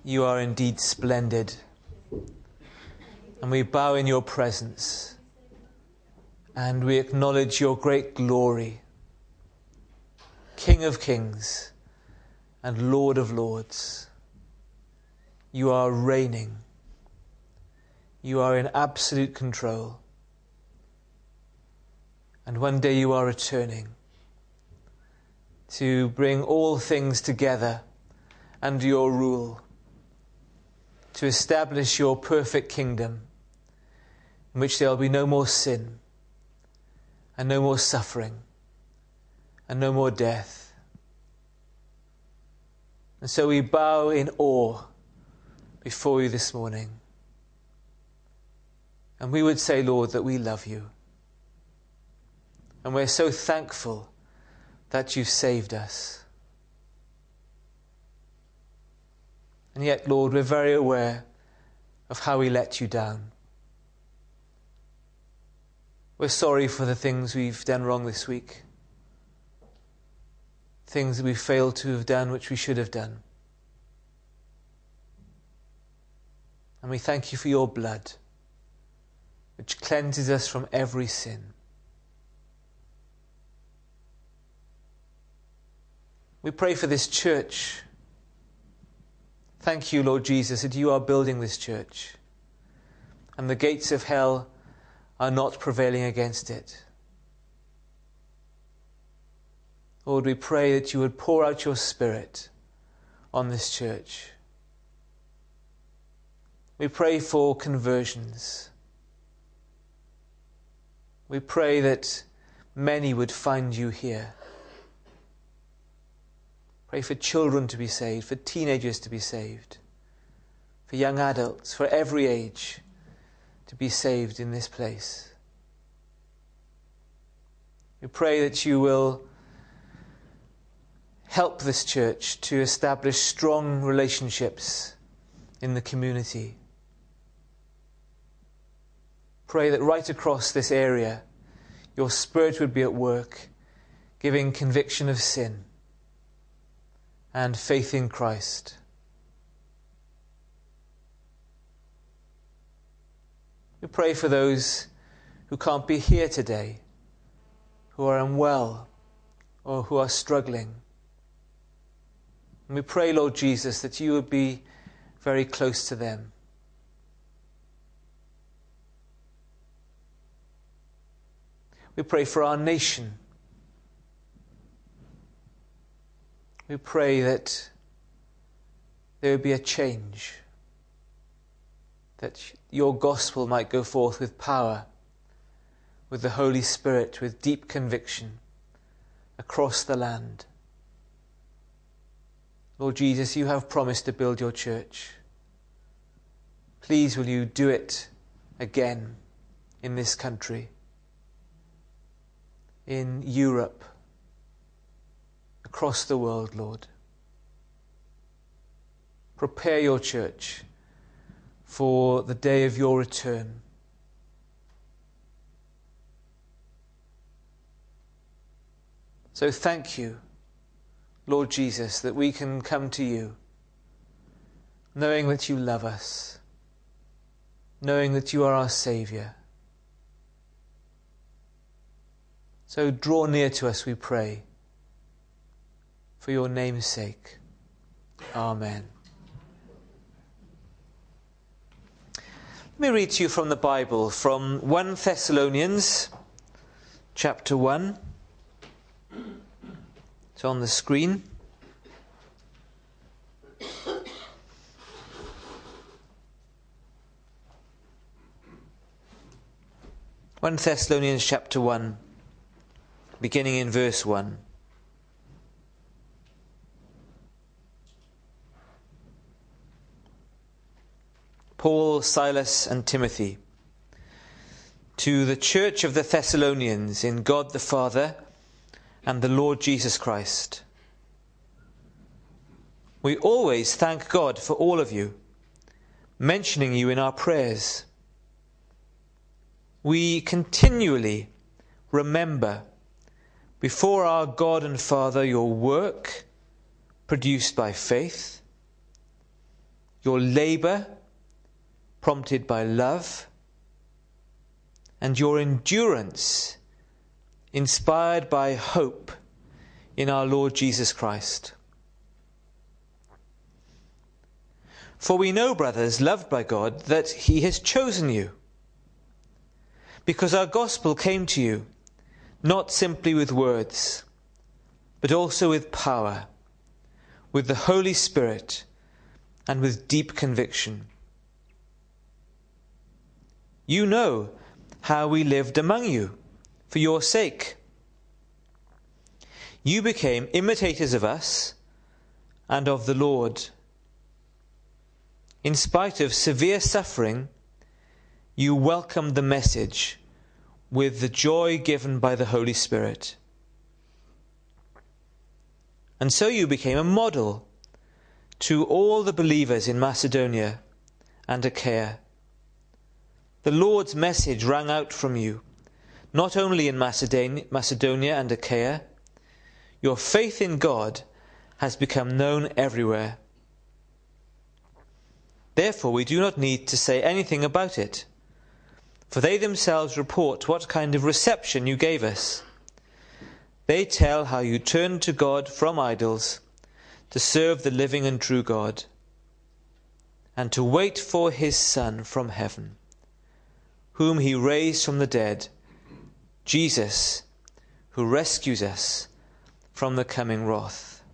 You are indeed splendid. And we bow in your presence. And we acknowledge your great glory. King of kings and Lord of lords. You are reigning. You are in absolute control. And one day you are returning to bring all things together under your rule, to establish your perfect kingdom in which there will be no more sin and no more suffering and no more death. And so we bow in awe before you this morning. And we would say, Lord, that we love you. And we're so thankful that you've saved us. And yet, Lord, we're very aware of how we let you down. We're sorry for the things we've done wrong this week. Things that we failed to have done which we should have done. And we thank you for your blood, which cleanses us from every sin. We pray for this church. Thank you, Lord Jesus, that you are building this church, and the gates of hell are not prevailing against it. Lord, we pray that you would pour out your Spirit on this church. We pray for conversions. We pray that many would find you here. Pray for children to be saved, for teenagers to be saved, for young adults, for every age to be saved in this place. We pray that you will help this church to establish strong relationships in the community. Pray that right across this area, your Spirit would be at work, giving conviction of sin and faith in Christ. We pray for those who can't be here today, who are unwell or who are struggling. And we pray, Lord Jesus, that you would be very close to them. We pray for our nation. We pray that there would be a change, that your gospel might go forth with power, with the Holy Spirit, with deep conviction across the land. Lord Jesus, you have promised to build your church. Please will you do it again in this country, in Europe, across the world, Lord. Prepare your church for the day of your return. So thank you, Lord Jesus, that we can come to you, knowing that you love us, knowing that you are our Saviour. So draw near to us, we pray, for your name's sake. Amen. Let me read to you from the Bible, from 1 Thessalonians chapter 1. It's on the screen. (1 Thessalonians chapter 1), beginning in verse 1. Paul, Silas, and Timothy, to the church of the Thessalonians in God the Father and the Lord Jesus Christ. We always thank God for all of you, mentioning you in our prayers. We continually remember before our God and Father your work produced by faith your labour prompted by love, and your endurance inspired by hope in our Lord Jesus Christ. For we know, brothers, loved by God, that He has chosen you, because our gospel came to you, not simply with words, but also with power, with the Holy Spirit, and with deep conviction. You know how we lived among you for your sake. You became imitators of us and of the Lord. In spite of severe suffering, you welcomed the message with the joy given by the Holy Spirit. And so you became a model to all the believers in Macedonia and Achaia. The Lord's message rang out from you, not only in Macedonia and Achaia. Your faith in God has become known everywhere. Therefore, we do not need to say anything about it, for they themselves report what kind of reception you gave us. They tell how you turned to God from idols to serve the living and true God, and to wait for His Son from heaven, whom He raised from the dead, Jesus, who rescues us from the coming wrath.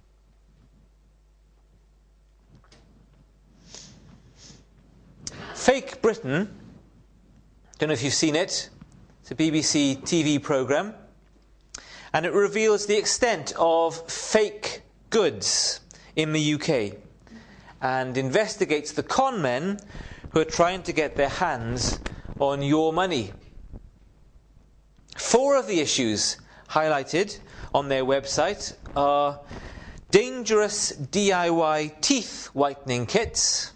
Fake Britain, don't know if you've seen it, it's a BBC TV programme, and it reveals the extent of fake goods in the UK and investigates the con men who are trying to get their hands on your money. 4 of the issues highlighted on their website are dangerous DIY teeth whitening kits,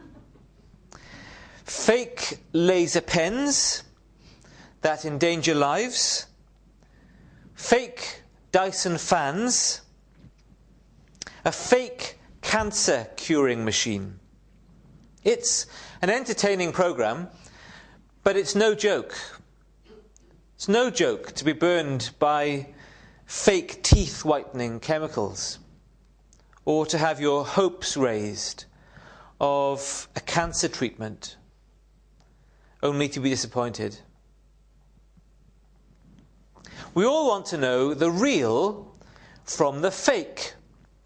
fake laser pens that endanger lives, fake Dyson fans, a fake cancer curing machine. It's an entertaining programme, but it's no joke. It's no joke to be burned by fake teeth whitening chemicals, or to have your hopes raised of a cancer treatment only to be disappointed. We all want to know the real from the fake.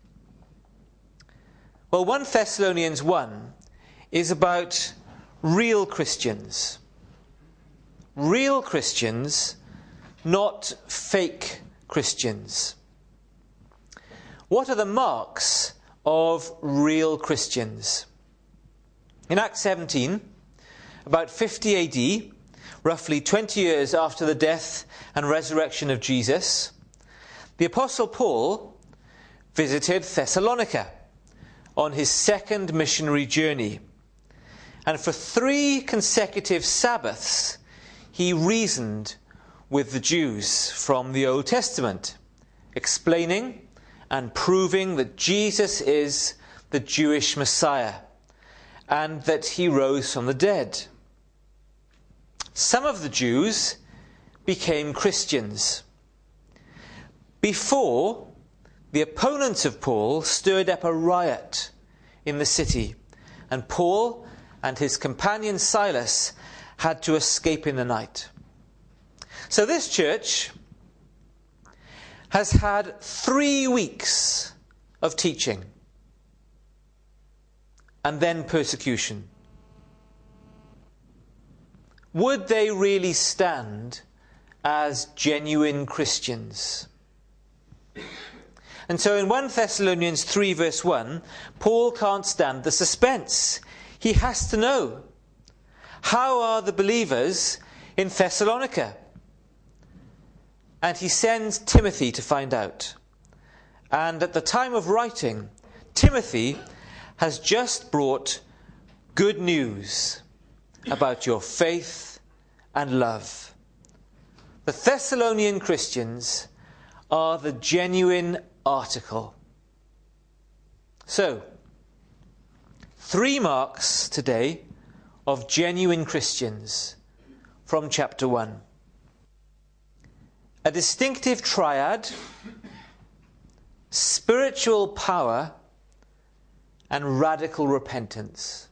Well, 1 Thessalonians 1 is about real Christians. Real Christians, not fake Christians. What are the marks of real Christians? In Acts 17, about 50 AD, roughly 20 years after the death and resurrection of Jesus, the Apostle Paul visited Thessalonica on his second missionary journey. And for 3 consecutive Sabbaths, he reasoned with the Jews from the Old Testament, explaining and proving that Jesus is the Jewish Messiah and that he rose from the dead. Some of the Jews became Christians. Before, the opponents of Paul stirred up a riot in the city, and Paul and his companion Silas had to escape in the night. So this church has had 3 weeks of teaching and then persecution. Would they really stand as genuine Christians? And so in 1 Thessalonians 3 verse 1, Paul can't stand the suspense. He has to know, how are the believers in Thessalonica? And he sends Timothy to find out. And at the time of writing, Timothy has just brought good news about your faith and love. The Thessalonian Christians are the genuine article. So, 3 marks today of genuine Christians from chapter 1. A distinctive triad, spiritual power, and radical repentance.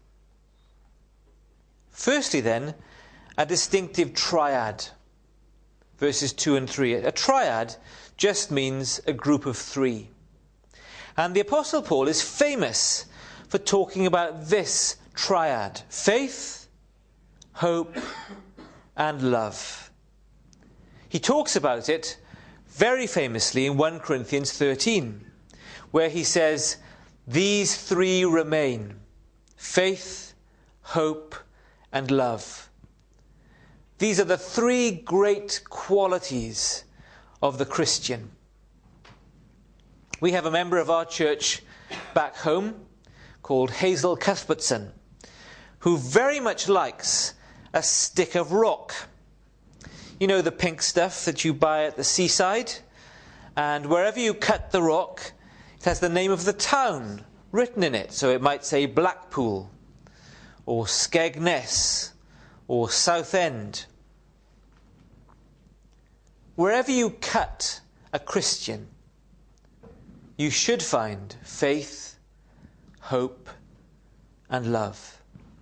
Firstly then, a distinctive triad, verses 2 and 3. A triad just means a group of 3. And the Apostle Paul is famous for talking about this triad: faith, hope, and love. He talks about it very famously in 1 Corinthians 13, where he says, these 3 remain: faith, hope, and love. These are the 3 great qualities of the Christian. We have a member of our church back home called Hazel Cuthbertson, who very much likes a stick of rock. You know, the pink stuff that you buy at the seaside? And wherever you cut the rock, it has the name of the town written in it. So it might say Blackpool, or Skegness, or Southend. Wherever you cut a Christian, you should find faith, hope, and love.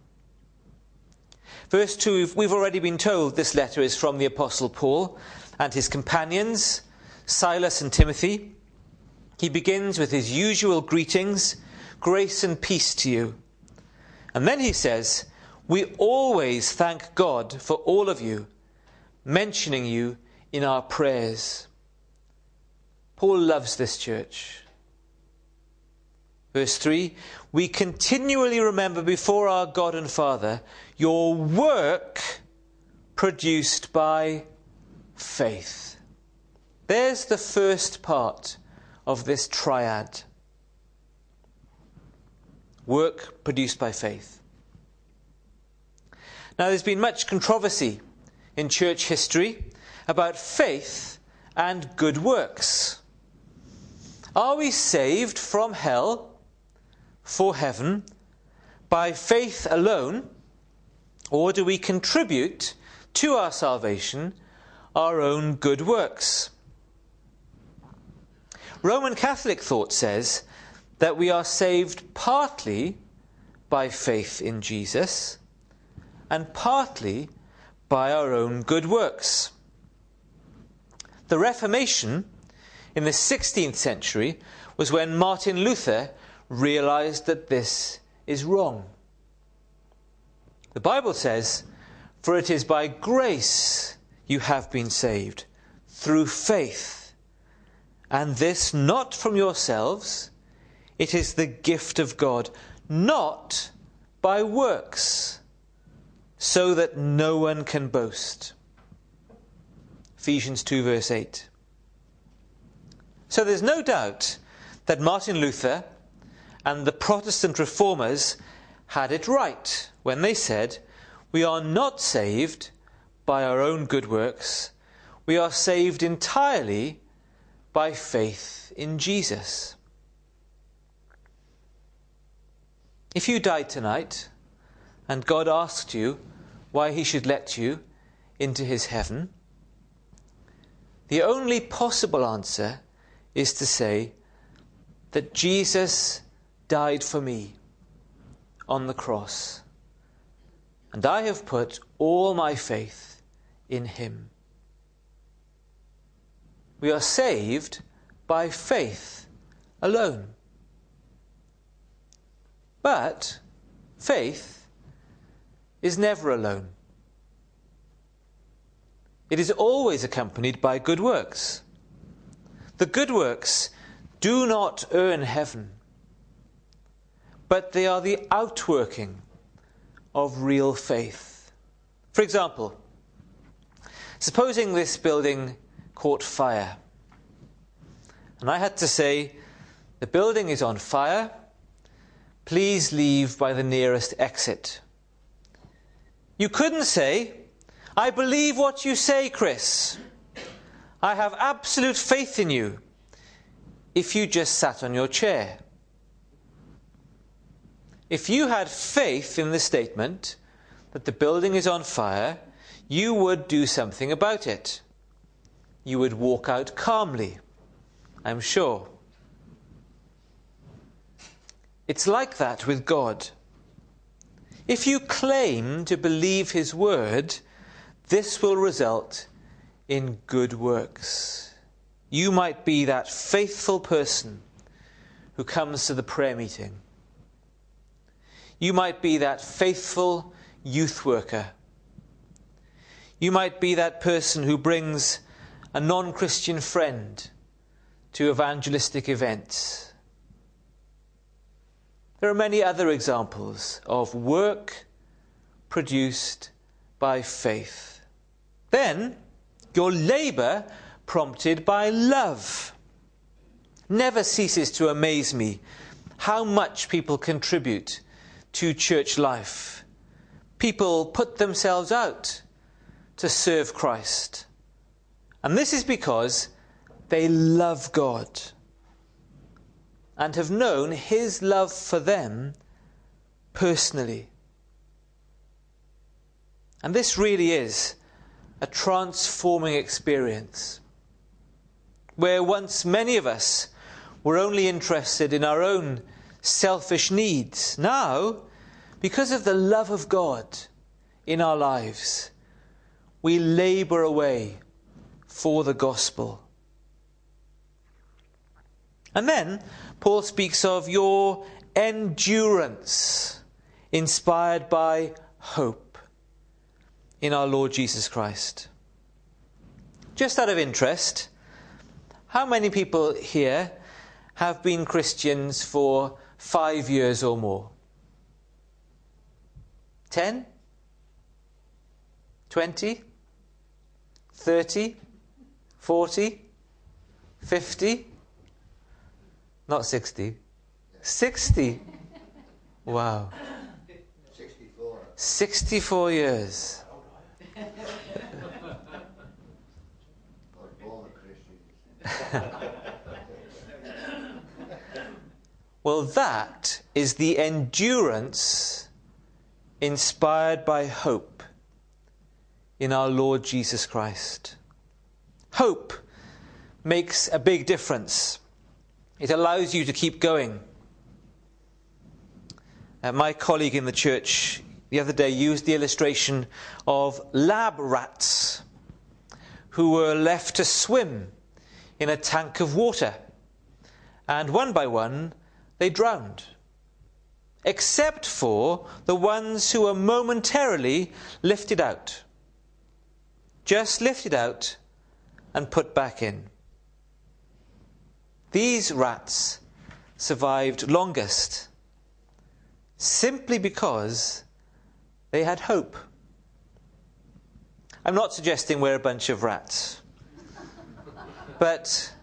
Verse 2, we've already been told this letter is from the Apostle Paul and his companions, Silas and Timothy. He begins with his usual greetings, grace and peace to you. And then he says, we always thank God for all of you, mentioning you in our prayers. Paul loves this church. Verse 3, we continually remember before our God and Father your work produced by faith. There's the first part of this triad. Work produced by faith. Now, there's been much controversy in church history about faith and good works. Are we saved from hell for heaven by faith alone, or do we contribute to our salvation our own good works? Roman Catholic thought says that we are saved partly by faith in Jesus and partly by our own good works. The Reformation in the 16th century was when Martin Luther realized that this is wrong. The Bible says, for it is by grace you have been saved, through faith, and this not from yourselves, it is the gift of God, not by works, so that no one can boast. Ephesians 2 verse 8. So there's no doubt that Martin Luther and the Protestant reformers had it right when they said, we are not saved by our own good works, we are saved entirely by faith in Jesus. If you died tonight and God asked you why he should let you into his heaven, the only possible answer is to say that Jesus died for me on the cross, and I have put all my faith in him. We are saved by faith alone. But faith is never alone. It is always accompanied by good works. The good works do not earn heaven, but they are the outworking of real faith. For example, supposing this building caught fire, and I had to say, the building is on fire, please leave by the nearest exit. You couldn't say, I believe what you say, Chris. I have absolute faith in you, if you just sat on your chair. If you had faith in the statement that the building is on fire, you would do something about it. You would walk out calmly, I'm sure. It's like that with God. If you claim to believe his word, this will result in good works. You might be that faithful person who comes to the prayer meeting. You might be that faithful youth worker. You might be that person who brings a non-Christian friend to evangelistic events. There are many other examples of work produced by faith. Then, your labour prompted by love. Never ceases to amaze me how much people contribute to church life. People put themselves out to serve Christ. And this is because they love God and have known his love for them personally. And this really is a transforming experience, where once many of us were only interested in our own selfish needs. Now, because of the love of God in our lives, we labour away for the gospel. And then Paul speaks of your endurance, inspired by hope in our Lord Jesus Christ. Just out of interest, how many people here have been Christians for 5 years or more? 10? 20? 30? 40? 50? Not 60. 60? Wow. 64. 64 years. I was born a Christian. Well, that is the endurance inspired by hope in our Lord Jesus Christ. Hope makes a big difference. It allows you to keep going. My colleague in the church the other day used the illustration of lab rats who were left to swim in a tank of water. And one by one, they drowned. Except for the ones who were momentarily lifted out. Just lifted out and put back in. These rats survived longest simply because they had hope. I'm not suggesting we're a bunch of rats, but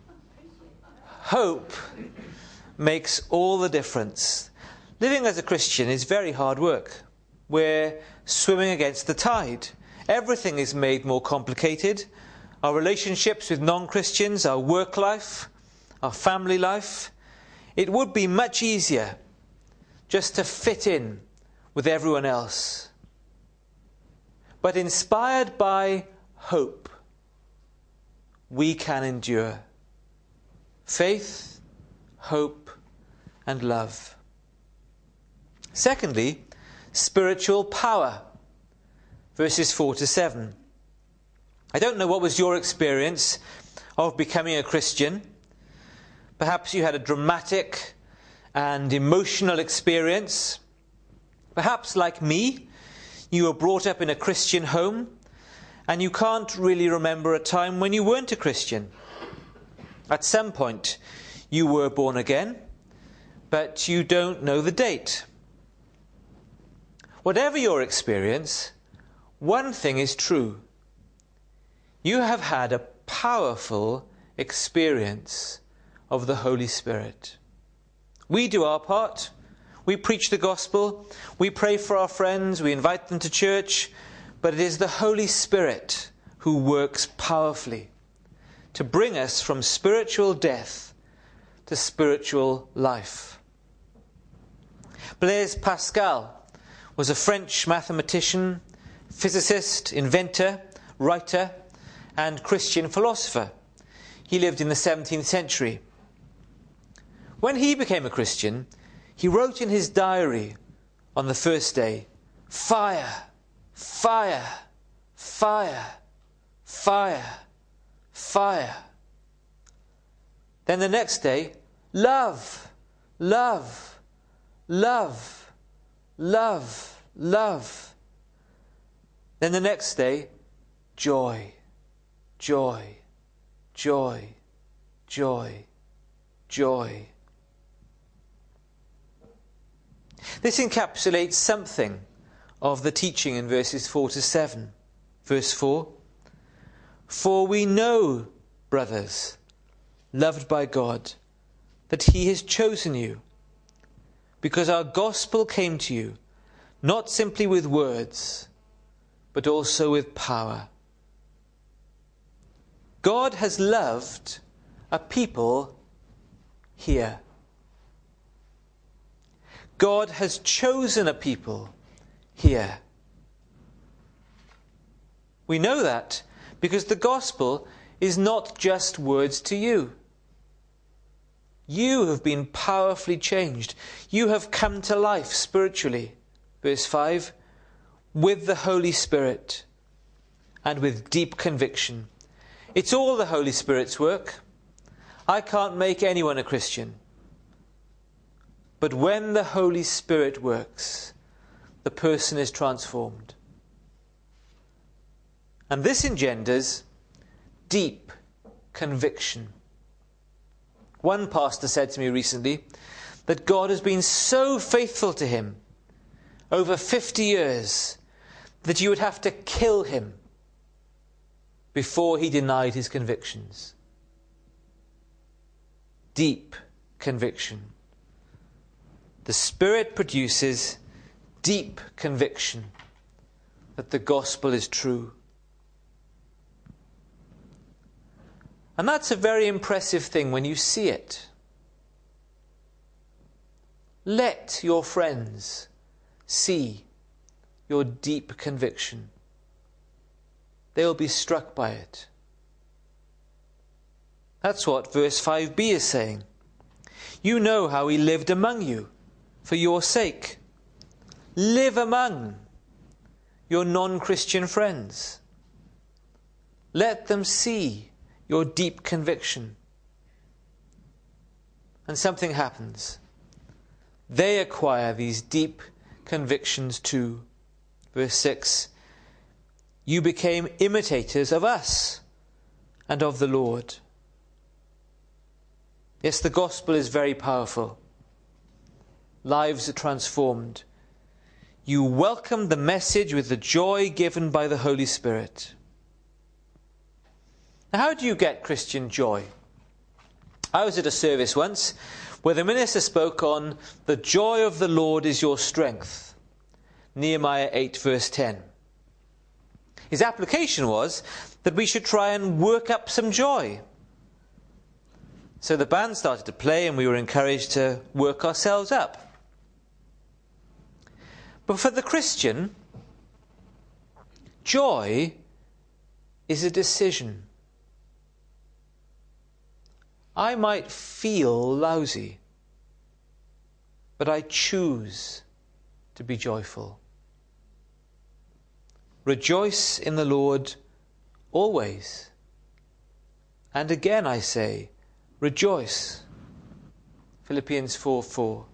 hope makes all the difference. Living as a Christian is very hard work. We're swimming against the tide. Everything is made more complicated. Our relationships with non-Christians, our work life, our family life. It would be much easier just to fit in with everyone else. But inspired by hope, we can endure. Faith, hope, and love. Secondly, spiritual power. Verses 4 to 7. I don't know what was your experience of becoming a Christian. Perhaps you had a dramatic and emotional experience. Perhaps, like me, you were brought up in a Christian home and you can't really remember a time when you weren't a Christian. At some point, you were born again, but you don't know the date. Whatever your experience, one thing is true. You have had a powerful experience of the Holy Spirit. We do our part. We preach the gospel. We pray for our friends. We invite them to church. But it is the Holy Spirit who works powerfully to bring us from spiritual death to spiritual life. Blaise Pascal was a French mathematician, physicist, inventor, writer, and Christian philosopher. He lived in the 17th century. When he became a Christian, he wrote in his diary on the first day, "Fire, fire, fire, fire, fire." Then the next day, love, love, love, love, love. Then the next day, joy, joy, joy, joy, joy. This encapsulates something of the teaching in verses 4 to 7. Verse 4, "For we know, brothers, loved by God, that He has chosen you, because our gospel came to you, not simply with words, but also with power." God has loved a people here. God has chosen a people here. We know that because the gospel is not just words to you. You have been powerfully changed. You have come to life spiritually. Verse 5, with the Holy Spirit and with deep conviction. It's all the Holy Spirit's work. I can't make anyone a Christian. But when the Holy Spirit works, the person is transformed. And this engenders deep conviction. One pastor said to me recently that God has been so faithful to him over 50 years that you would have to kill him before he denied his convictions. Deep conviction. The Spirit produces deep conviction that the gospel is true. And that's a very impressive thing when you see it. Let your friends see your deep conviction. They will be struck by it. That's what verse 5b is saying. You know how he lived among you for your sake. Live among your non-Christian friends. Let them see your deep conviction. And something happens. They acquire these deep convictions too. Verse 6, you became imitators of us and of the Lord. Yes, the gospel is very powerful. Lives are transformed. You welcome the message with the joy given by the Holy Spirit. Now, how do you get Christian joy? I was at a service once where the minister spoke on the joy of the Lord is your strength. Nehemiah 8 verse 10. His application was that we should try and work up some joy. So the band started to play and we were encouraged to work ourselves up. But for the Christian, joy is a decision. I might feel lousy, but I choose to be joyful. Rejoice in the Lord always. And again I say, rejoice. Philippians 4:4.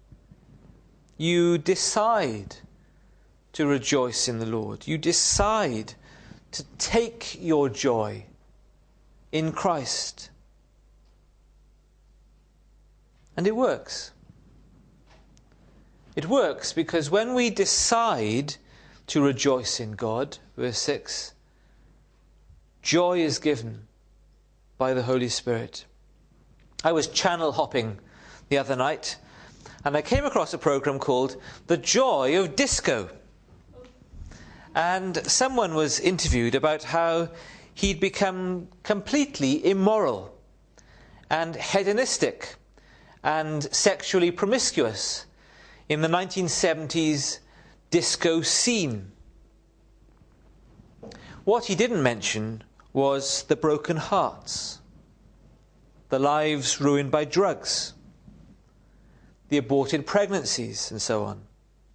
You decide to rejoice in the Lord. You decide to take your joy in Christ. And it works. It works because when we decide to rejoice in God, verse 6, joy is given by the Holy Spirit. I was channel hopping the other night and I came across a program called The Joy of Disco. And someone was interviewed about how he'd become completely immoral and hedonistic and sexually promiscuous in the 1970s disco scene. What he didn't mention was the broken hearts, the lives ruined by drugs, the aborted pregnancies, and so on.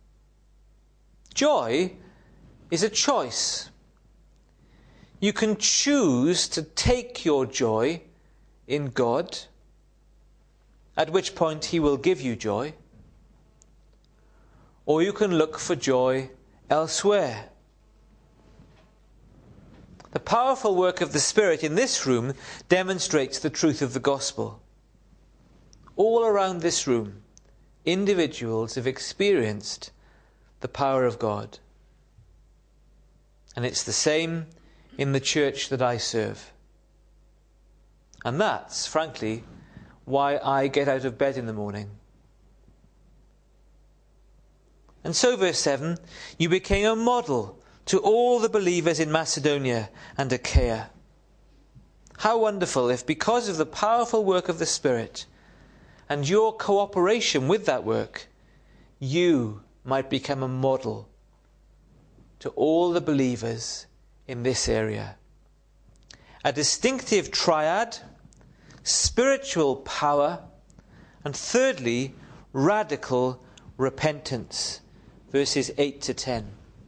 Joy is a choice. You can choose to take your joy in God, at which point He will give you joy, or you can look for joy elsewhere. The powerful work of the Spirit in this room demonstrates the truth of the gospel. All around this room, individuals have experienced the power of God. And it's the same in the church that I serve. And that's, frankly, why I get out of bed in the morning. And so, verse 7, you became a model to all the believers in Macedonia and Achaia. How wonderful if, because of the powerful work of the Spirit and your cooperation with that work, you might become a model to all the believers in this area. A distinctive triad, spiritual power, and thirdly, radical repentance. Verses 8 to 10.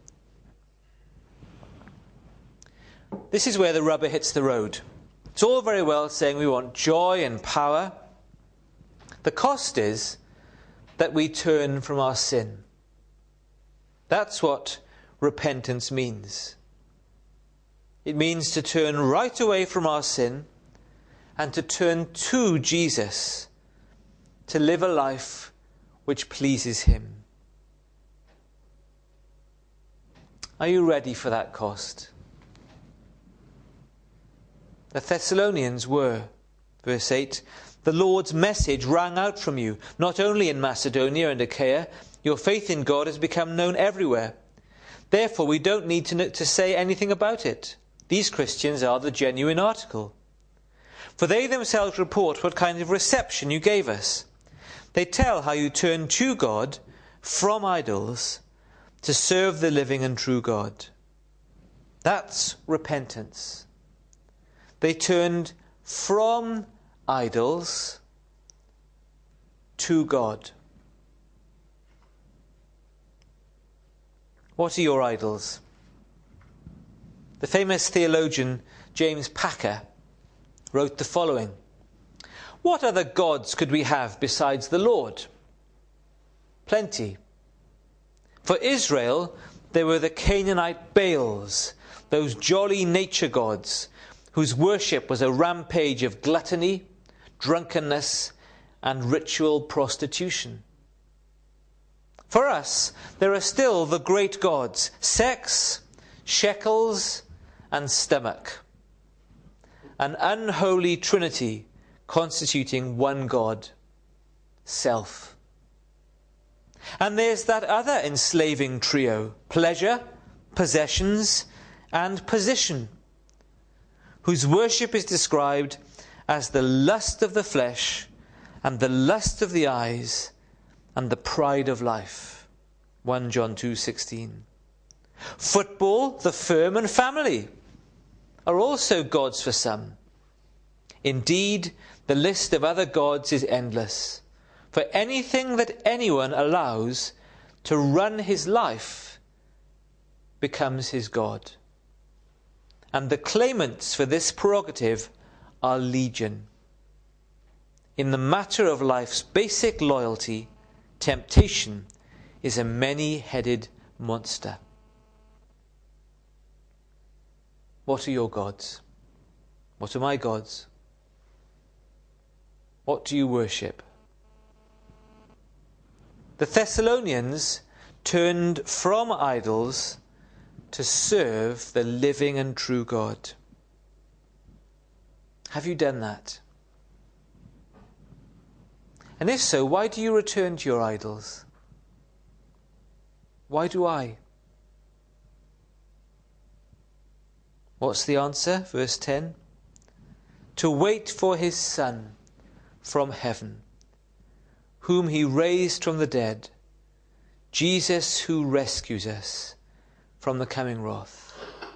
This is where the rubber hits the road. It's all very well saying we want joy and power. The cost is that we turn from our sin. That's what repentance means. It means to turn right away from our sin and to turn to Jesus, to live a life which pleases Him. Are you ready for that cost? The Thessalonians were. Verse 8, the Lord's message rang out from you, not only in Macedonia and Achaia. Your faith in God has become known everywhere. Therefore, we don't need to say anything about it. These Christians are the genuine article. For they themselves report what kind of reception you gave us. They tell how you turned to God from idols to serve the living and true God. That's repentance. They turned from idols to God. What are your idols? The famous theologian James Packer wrote the following: what other gods could we have besides the Lord? Plenty. For Israel, there were the Canaanite Baals, those jolly nature gods whose worship was a rampage of gluttony, drunkenness, and ritual prostitution. For us, there are still the great gods, sex, shekels, and stomach. An unholy trinity constituting one God, self. And there's that other enslaving trio, pleasure, possessions, and position, whose worship is described as the lust of the flesh and the lust of the eyes and the pride of life. 1 John 2:16. Football, the firm, and family are also gods for some. Indeed, the list of other gods is endless. For anything that anyone allows to run his life becomes his God. And the claimants for this prerogative are legion. In the matter of life's basic loyalty, temptation is a many-headed monster. What are your gods? What are my gods? What do you worship? The Thessalonians turned from idols to serve the living and true God. Have you done that? And if so, why do you return to your idols? Why do I? What's the answer? Verse 10. To wait for His Son from heaven, whom He raised from the dead, Jesus who rescues us from the coming wrath.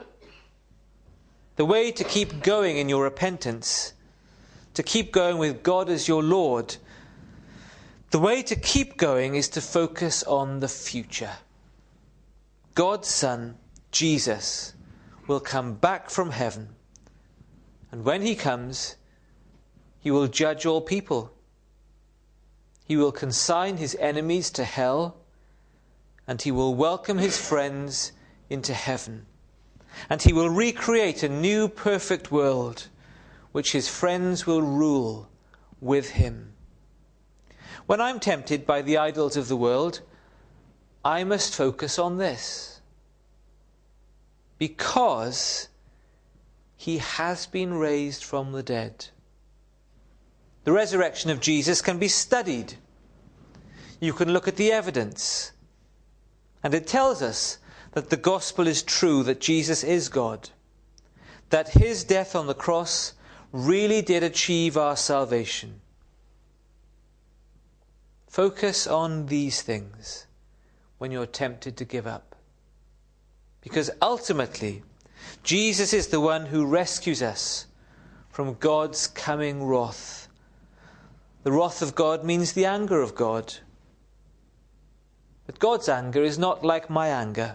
The way to keep going in your repentance, to keep going with God as your Lord, the way to keep going is to focus on the future. God's Son, Jesus, will come back from heaven, and when he comes, he will judge all people. He will consign his enemies to hell, and he will welcome his friends into heaven. And he will recreate a new perfect world, which his friends will rule with him. When I'm tempted by the idols of the world, I must focus on this. Because he has been raised from the dead. The resurrection of Jesus can be studied. You can look at the evidence. And it tells us that the gospel is true, that Jesus is God. That his death on the cross really did achieve our salvation. Focus on these things when you're tempted to give up. Because ultimately, Jesus is the one who rescues us from God's coming wrath. The wrath of God means the anger of God. But God's anger is not like my anger.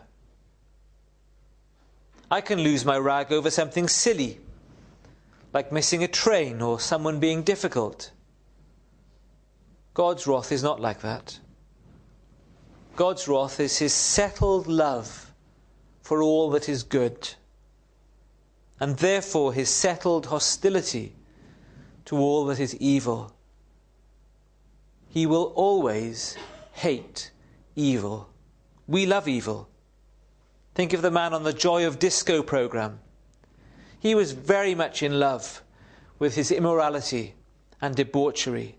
I can lose my rag over something silly, like missing a train or someone being difficult. God's wrath is not like that. God's wrath is his settled love for all that is good, and therefore his settled hostility to all that is evil. He will always hate evil. We love evil. Think of the man on the Joy of Disco program. He was very much in love with his immorality and debauchery.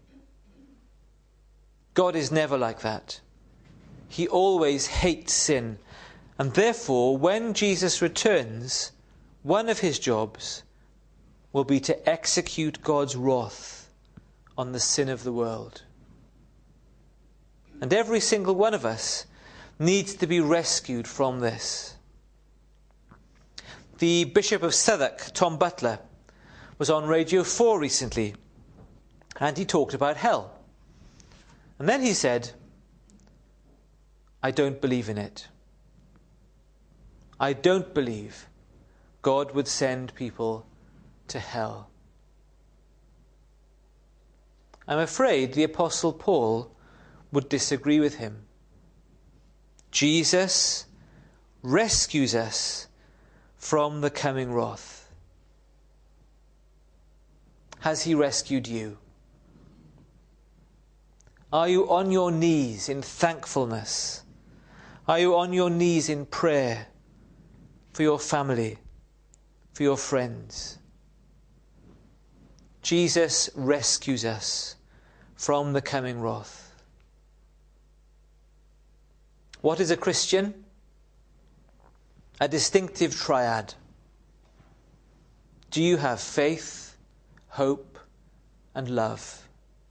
God is never like that. He always hates sin. And therefore, when Jesus returns, one of his jobs will be to execute God's wrath on the sin of the world. And every single one of us needs to be rescued from this. The Bishop of Southwark, Tom Butler, was on Radio 4 recently, and he talked about hell. And then he said, I don't believe in it. I don't believe God would send people to hell. I'm afraid the Apostle Paul would disagree with him. Jesus rescues us from the coming wrath. Has he rescued you? Are you on your knees in thankfulness? Are you on your knees in prayer for your family, for your friends? Jesus rescues us from the coming wrath. What is a Christian? A distinctive triad. Do you have faith, hope, and love?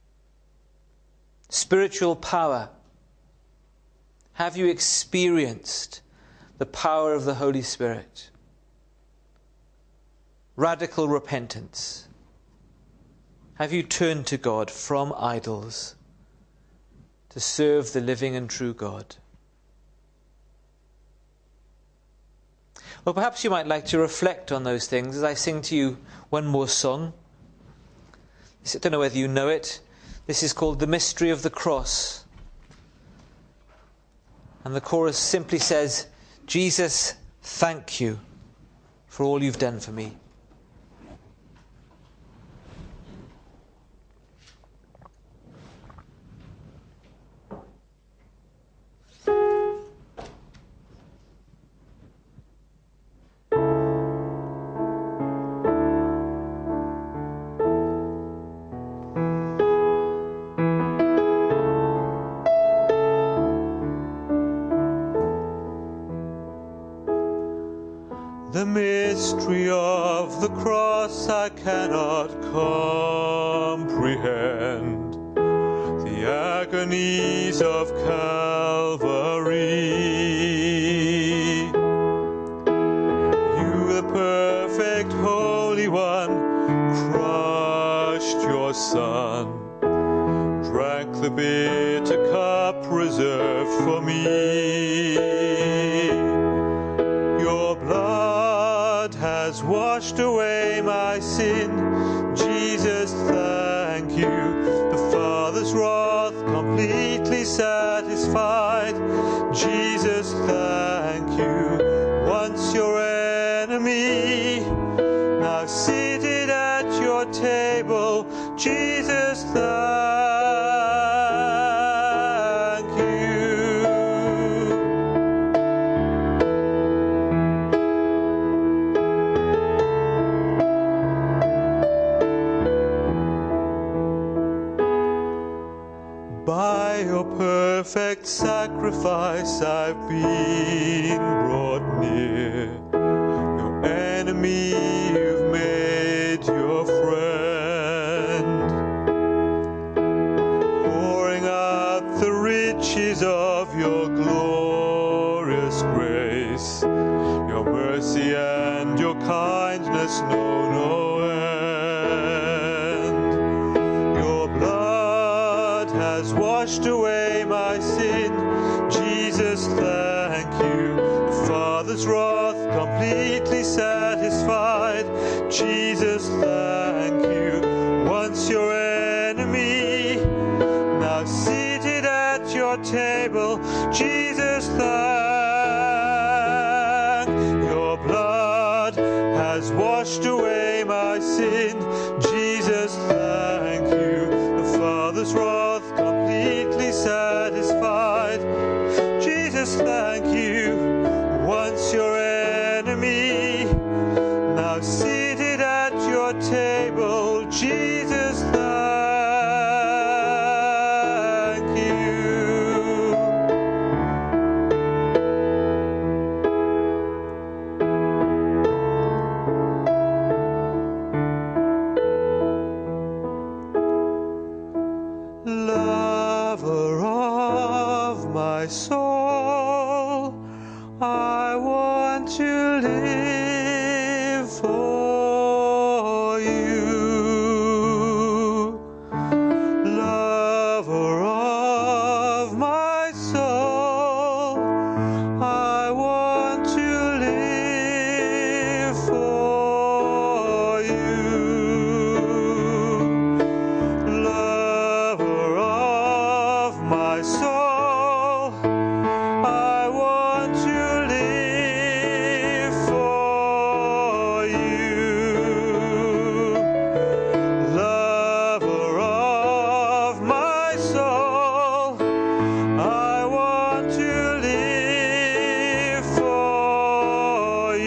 Spiritual power. Have you experienced the power of the Holy Spirit? Radical repentance. Have you turned to God from idols to serve the living and true God? Well, perhaps you might like to reflect on those things as I sing to you one more song. I don't know whether you know it. This is called The Mystery of the Cross. And the chorus simply says, Jesus, thank you for all you've done for me. The mystery of the cross I cannot comprehend. The the agonies of Calvary. You, the perfect Holy One, crushed your Son, drank the bitter cup reserved for me. Your blood has washed away my sin. Jesus, thank you. The Father's wrath completely satisfied. Jesus, thank you. Once your enemy, now seated at your table. Jesus, thank you. By your perfect sacrifice I've been brought near. No enemy you've made your friend. Pouring out the riches of your glorious grace. Your mercy and your kindness know no end. Your blood has washed away my sin. Jesus, thank you. The Father's wrath completely satisfied. Jesus, thank you. Once your enemy, now seated at your table. Jesus, thank. Your blood has washed away my sin. Jesus, thank you. The Father's wrath completely satisfied. Jesus, thank you. Once your enemy, now seated at your table. Jesus, thank you. Lover of my soul, I want to live for you. Lover of my soul, I want to live for you. Lover of my soul, I want to live for you. Lover of my soul, I want to live for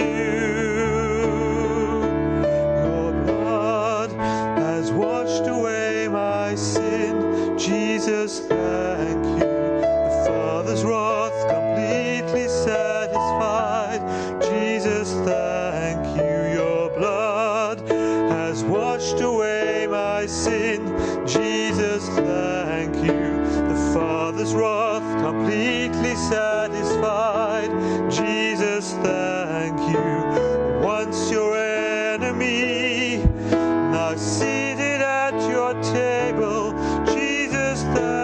you. Your blood has washed away my sin. Jesus, thank you. The Father's wrath completely satisfied. Jesus, thank you. Your blood has washed away my sin. Jesus, thank you. The Father's wrath completely satisfied. Jesus, thank you. Once your enemy, now seated at your table. Jesus,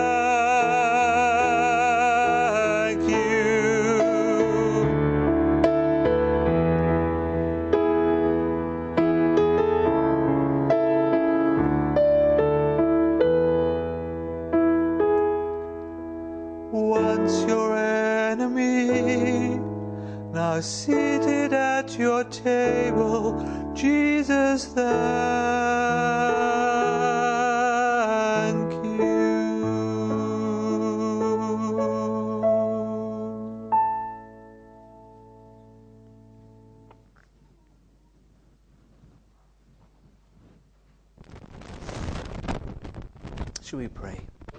thank you. Once your enemy, now seated at your table. Jesus, thank you. Shall we pray?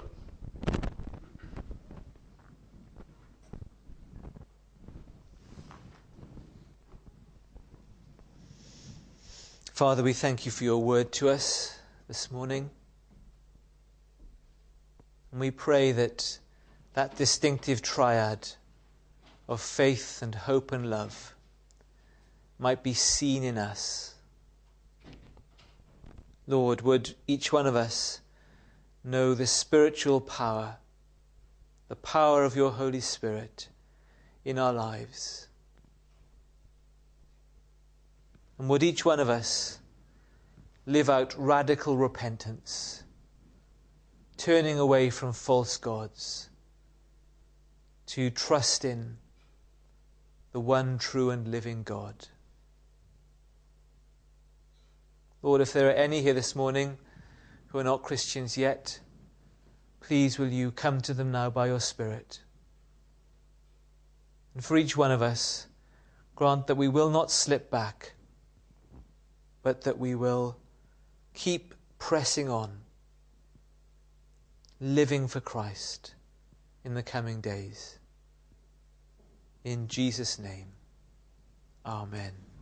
Father, we thank you for your word to us this morning. And we pray that that distinctive triad of faith and hope and love might be seen in us. Lord, would each one of us know the spiritual power, the power of your Holy Spirit in our lives. And would each one of us live out radical repentance, turning away from false gods to trust in the one true and living God. Lord, if there are any here this morning who are not Christians yet, please will you come to them now by your Spirit. And for each one of us, grant that we will not slip back, but that we will keep pressing on, living for Christ in the coming days. In Jesus' name, amen.